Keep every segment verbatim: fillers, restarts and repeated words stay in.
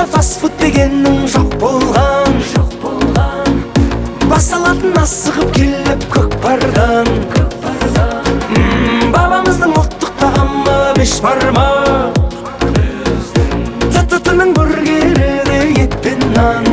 баяғыда фастфуд дегеннің жоқ болған, жоқ болған. Бас алатын асығып келіп көкпардан, бабамыздың ұлттық тағамы бешбармақ, тәттінің бургері де ет пен нан.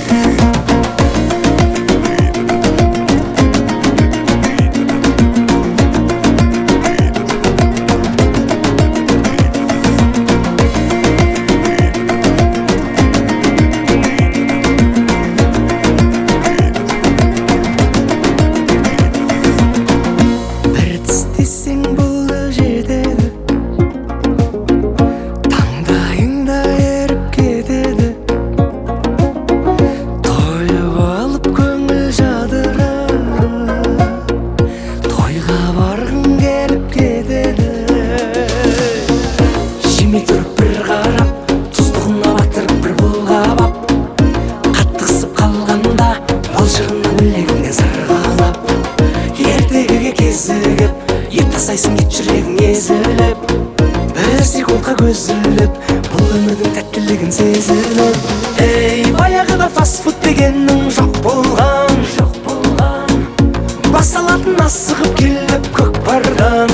Ет тасайсың, ет жүрегің езіліп, бір секундқа көз іліп, бұл өмірдің тәттілігін сезініп. Ей, баяғыда фастфуд дегеннің жоқ болған, жоқ болған. Бас алатын асығып келіп көкпардан,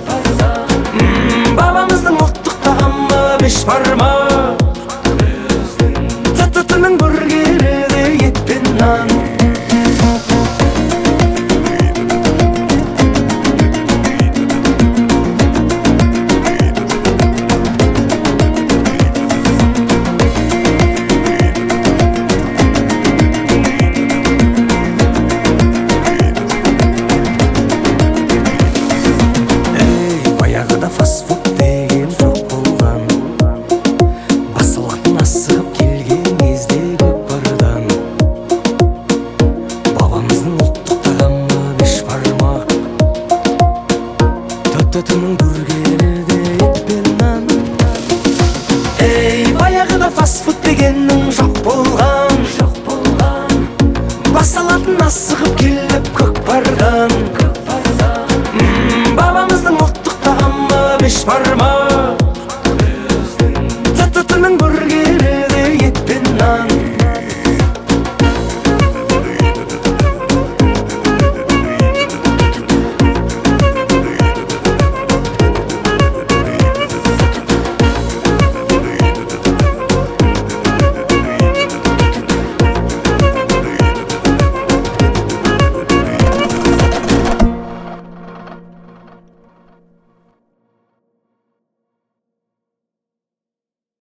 бабамыздың ұлттық тағамы бешбармақ, тәттінің бургері де ет пен нан. Фастфуд деген жоқ болған, бас алатын асығып келген кезде көкпардан, бабамыздың ұлттық тағамы бешбармақ, тәттінің бургері де ет пен нан. Ей, баяғыда фастфуд дегеннің